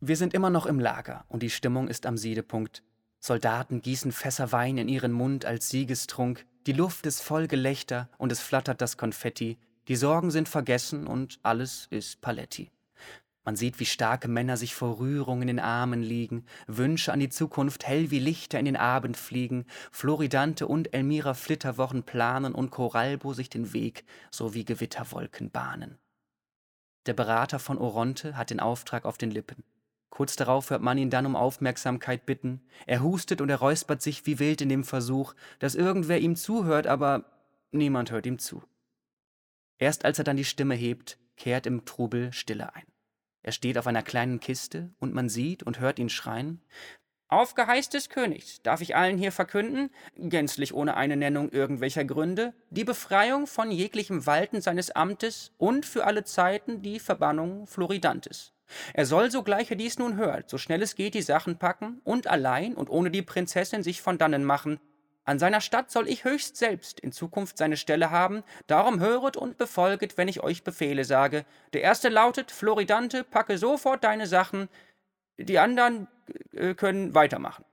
Wir sind immer noch im Lager und die Stimmung ist am Siedepunkt. Soldaten gießen Fässer Wein in ihren Mund als Siegestrunk. Die Luft ist voll Gelächter und es flattert das Konfetti. Die Sorgen sind vergessen und alles ist Paletti. Man sieht, wie starke Männer sich vor Rührung in den Armen liegen, Wünsche an die Zukunft hell wie Lichter in den Abend fliegen, Floridante und Elmira Flitterwochen planen und Coralbo sich den Weg so wie Gewitterwolken bahnen. Der Berater von Oronte hat den Auftrag auf den Lippen. Kurz darauf hört man ihn dann um Aufmerksamkeit bitten. Er hustet und er räuspert sich wie wild in dem Versuch, dass irgendwer ihm zuhört, aber niemand hört ihm zu. Erst als er dann die Stimme hebt, kehrt im Trubel Stille ein. Er steht auf einer kleinen Kiste und man sieht und hört ihn schreien: Auf Geheiß des Königs darf ich allen hier verkünden, gänzlich ohne eine Nennung irgendwelcher Gründe, die Befreiung von jeglichem Walten seines Amtes und für alle Zeiten die Verbannung Floridantes. Er soll, sogleich er dies nun hört, so schnell es geht die Sachen packen und allein und ohne die Prinzessin sich von dannen machen. An seiner Statt soll ich höchst selbst in Zukunft seine Stelle haben, darum höret und befolget, wenn ich euch Befehle sage. Der erste lautet: Floridante, packe sofort deine Sachen, die anderen können weitermachen.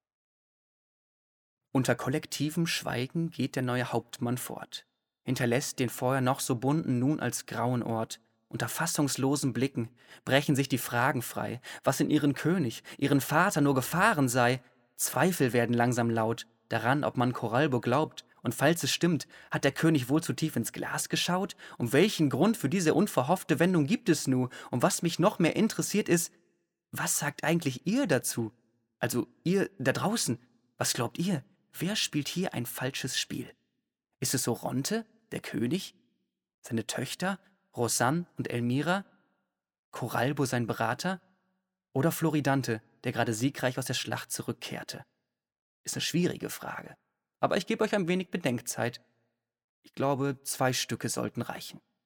Unter kollektivem Schweigen geht der neue Hauptmann fort, hinterlässt den vorher noch so bunten, nun als grauen Ort. Unter fassungslosen Blicken brechen sich die Fragen frei, was in ihren König, ihren Vater nur gefahren sei. Zweifel werden langsam laut daran, ob man Coralbo glaubt. Und falls es stimmt, hat der König wohl zu tief ins Glas geschaut? Um welchen Grund für diese unverhoffte Wendung gibt es nur? Und was mich noch mehr interessiert ist: Was sagt eigentlich ihr dazu? Also ihr da draußen, was glaubt ihr? Wer spielt hier ein falsches Spiel? Ist es Oronte, der König? Seine Töchter, Rosanne und Elmira? Coralbo sein Berater? Oder Floridante, der gerade siegreich aus der Schlacht zurückkehrte? Ist eine schwierige Frage. Aber ich gebe euch ein wenig Bedenkzeit. Ich glaube, 2 Stücke sollten reichen.